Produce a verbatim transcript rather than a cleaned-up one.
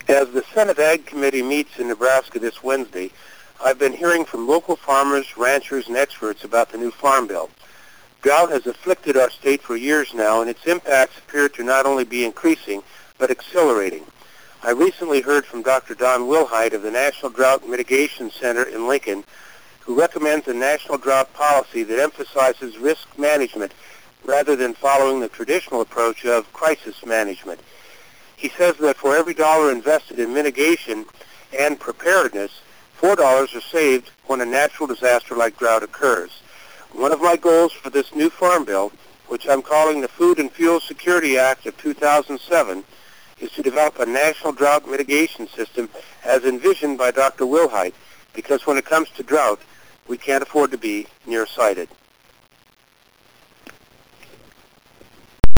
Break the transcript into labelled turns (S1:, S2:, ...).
S1: As the Senate Ag Committee meets in Nebraska this Wednesday, I've been hearing from local farmers, ranchers, and experts about the new Farm Bill. Drought has afflicted our state for years now, and its impacts appear to not only be increasing, but accelerating. I recently heard from Doctor Don Wilhite of the National Drought Mitigation Center in Lincoln, who recommends a national drought policy that emphasizes risk management rather than following the traditional approach of crisis management. He says that for every dollar invested in mitigation and preparedness, four dollars are saved when a natural disaster like drought occurs. One of my goals for this new Farm Bill, which I'm calling the Food and Fuel Security Act of two thousand seven, is to develop a national drought mitigation system as envisioned by Doctor Wilhite, because when it comes to drought, we can't afford to be nearsighted.